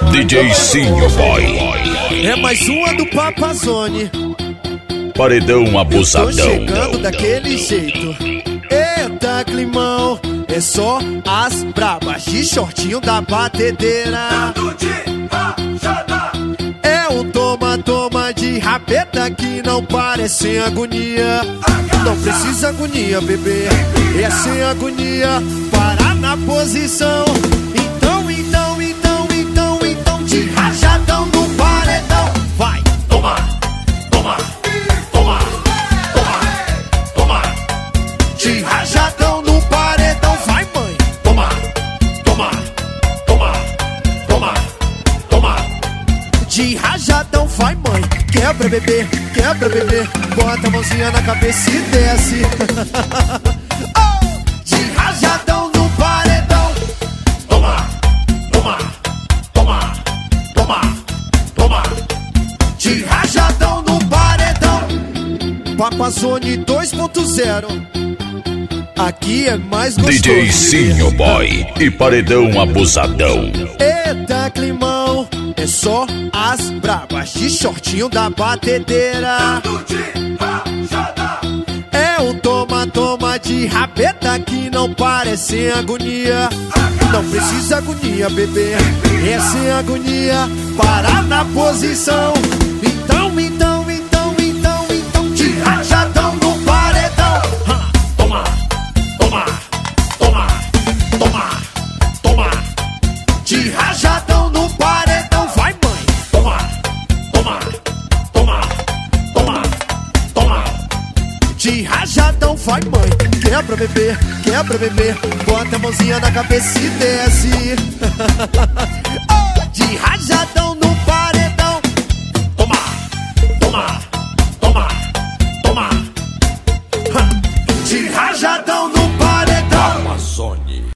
DJ Sinho Boy. É mais uma do Papazone. Paredão abusadão. Tô chegando daquele jeito. Eita, climão. É só as brabas de shortinho da batedeira. É um toma de rabeta que não parece sem agonia. Não precisa agonia, bebê. É sem agonia. Parar na posição. Então, de rajadão no paredão. Vai, toma. De rajadão no paredão. Vai, mãe. Toma. De rajadão, vai, mãe. Quebra, bebê. Bota a mãozinha na cabeça e desce. Oh! De rajadão no paredão. Toma. De rajadão no paredão. Papazone 2.0. Aqui é mais gostoso. DJ Sinho Boy e Paredão abusadão. Eita, climão. É só as brabas de shortinho da batedeira. É um toma de rabeta que não parece sem agonia. Não precisa agonia, bebê. É sem agonia. Parar na posição. Então, de rajadão no paredão. Toma. De rajadão no paredão. Vai, mãe. Toma. De rajadão, vai, mãe. Quebra, bebê. Bota a mãozinha na cabeça e desce. Oh, de rajadão no paredão. Toma. De rajadão no paredão. Amazônia.